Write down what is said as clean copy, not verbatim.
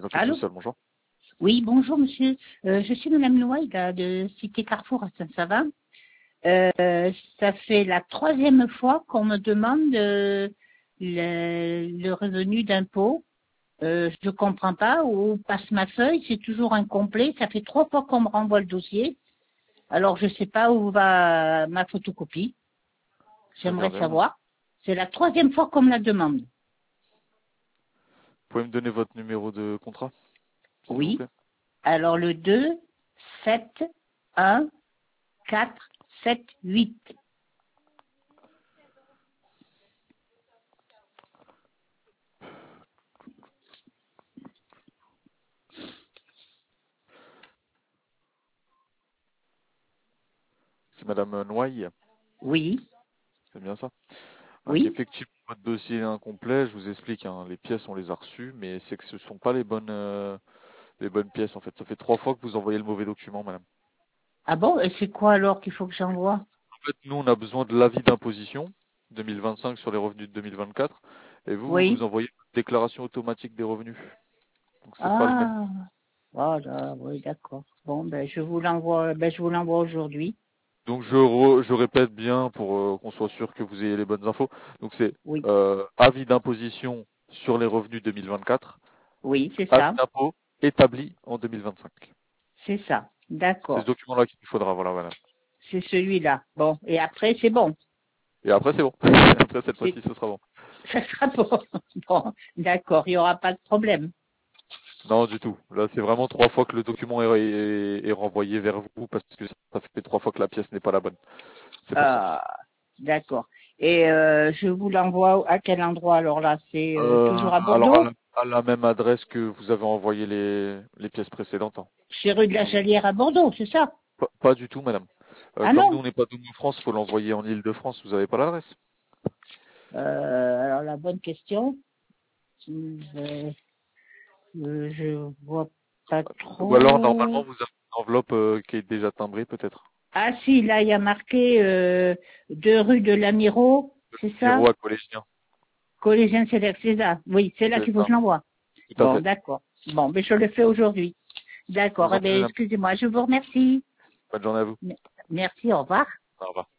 les enquêtes Allô? sociales, bonjour. Oui, bonjour monsieur. Je suis Madame Noailles là, de Cité Carrefour à Saint-Savin. Ça fait la troisième fois qu'on me demande le revenu d'impôt. Je comprends pas, où passe ma feuille, c'est toujours incomplet. Ça fait 3 fois qu'on me renvoie le dossier. Alors je sais pas où va ma photocopie. J'aimerais Regardez, madame. savoir. C'est la troisième fois qu'on me la demande. Vous pouvez me donner votre numéro de contrat, s'il vous Oui. plaît? Alors le 2, 7, 1, 4, 7, 8. C'est Madame Noailles, Oui, c'est bien ça? Donc oui. effectivement, votre dossier est incomplet, je vous explique, hein, les pièces on les a reçues, mais c'est que ce sont pas les bonnes pièces en fait. Ça fait 3 fois que vous envoyez le mauvais document, madame. Ah bon, et c'est quoi alors qu'il faut que j'envoie? En fait, nous on a besoin de l'avis d'imposition 2025 sur les revenus de 2024, et vous Oui. envoyez une déclaration automatique des revenus. Donc c'est pas le même. Ah, voilà, oui, d'accord. Bon, ben je vous l'envoie aujourd'hui. Donc je répète bien pour qu'on soit sûr que vous ayez les bonnes infos. Donc c'est Oui, avis d'imposition sur les revenus 2024, oui, c'est avis ça, d'impôt établi en 2025. c'est ça. C'est ce D'accord. document-là qu'il nous faudra, voilà, voilà. C'est celui-là. Bon, et après c'est bon. Et après c'est bon. Après cette C'est, fois-ci ce sera bon. ça sera bon. Bon, d'accord, il n'y aura pas de problème. Non du tout. Là c'est vraiment 3 fois que le document est renvoyé vers vous parce que ça fait 3 fois que la pièce n'est pas la bonne. C'est pour ça. Ah, d'accord. Et je vous l'envoie à quel endroit alors là? C'est toujours à Alors Bordeaux? à la même adresse que vous avez envoyé les pièces précédentes, hein. C'est rue de la Chalière à Bordeaux, c'est ça? Pas du tout, madame. Ah Comme nous, non? on n'est pas de France, faut l'envoyer en Île-de-France. Vous avez pas l'adresse? Alors la bonne question. Je vois pas Ou alors, normalement, trop. vous avez une enveloppe qui est déjà timbrée, peut-être. Ah si, là il y a marqué 2 rue de l'Amiraux, c'est ça? Numéro à collégien. Collégien César. Oui, c'est là C'est qu'il faut que ça. je l'envoie. Tout à Bon, fait. d'accord. Bon, mais je le fais aujourd'hui. Je D'accord. vous Eh en prie, bien, madame. excusez-moi, je vous remercie. Bonne journée à vous. Merci, au revoir. Au revoir.